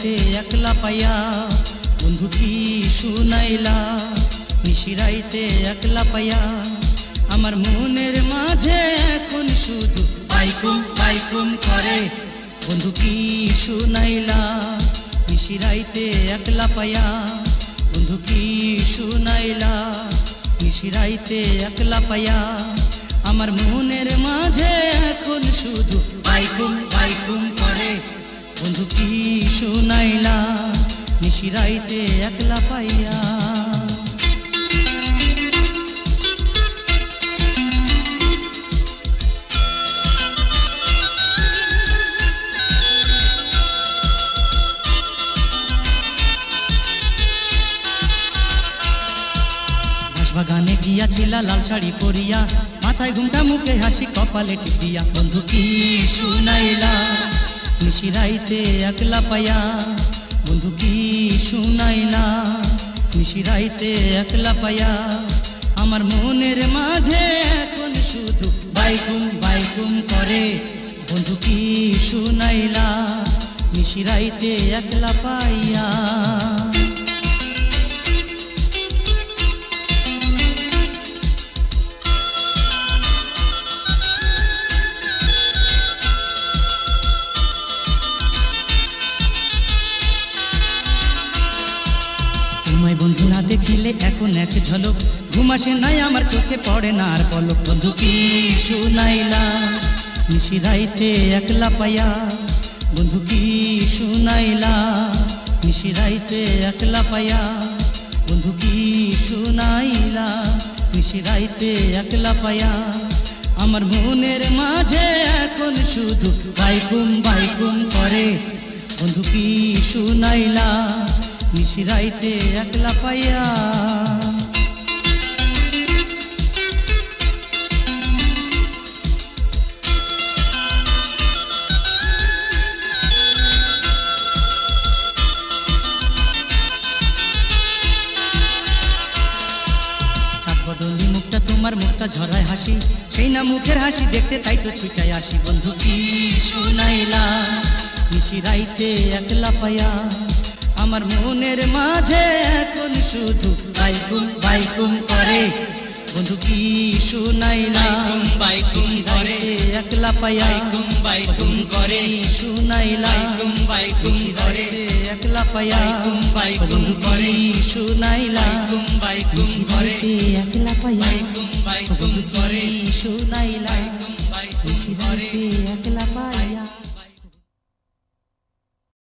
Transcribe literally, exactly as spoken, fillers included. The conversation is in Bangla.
নিশিরাইতে একলা পাইয়া বন্ধু কি শুনাইলা নিশিরাইতে একলা পাইয়া আমার মনের মাঝে এখন শুধু বাইকুম বাইকুম করে বন্ধু কি শুনাইলা নিশিরাইতে একলা পাইয়া বন্ধু কি শুনাইলা নিশিরাইতে একলা পাইয়া আমার মনের মাঝে এখন শুধু বাইকুম বাইকুম করে বন্ধু কি শুনাইলা নিশিরাইতে একলা পাইয়া বাগানে গিয়াছিলা লাল শাড়ি পরিয়া মাথায় ঘুমটা মুখে হাসি কপালে টিপিয়া বন্ধু কি শুনাইলা নিশিরাইতে একলা পাইয়া বন্ধু কি শুনাইলা নিশিরাইতে একলা পাইয়া আমার মনের মাঝে এখন শুধু বাইকুম বাইকুম করে বন্ধু কি শুনাইলা নিশিরাইতে একলা পাইয়া তোমায় বন্ধু না দেখিলে এখন এক ঝলক ঘুম আসে নাই আমার চোখে পড়ে না আর পলক বন্ধু কি শুনাইলা নিশিরাইতে একলা পাইয়া বন্ধু কি শুনাইলা নিশিরাইতে একলা পাইয়া বন্ধু কি শুনাইলা নিশিরাইতে একলা পাইয়া আমার মনের মাঝে এখন শুধু বাইকুম বাইকুম করে বন্ধু কি শুনাইলা নিশিরাইতে একলা পাইয়া বদলি মুখটা তোমার মুখটা ঝরায় হাসি সেই না মুখের হাসি দেখতে তাই তো ছুটাই আসি বন্ধু কি শুনাইলা নিশিরাইতে একলা পাইয়া আমার মনের মাঝে এখন শুধু বাইকুম বাইকুম করে বন্ধু কি শুনাইলা বাইকুম করে একলা পাইয়া বাইকুম বাইকুম করে শুনাইলা বাইকুম বাইকুম করে একলা পাইয়া বাইকুম বাইকুম করে শুনাইলা বাইকুম বাইকুম করে একলা পাইয়া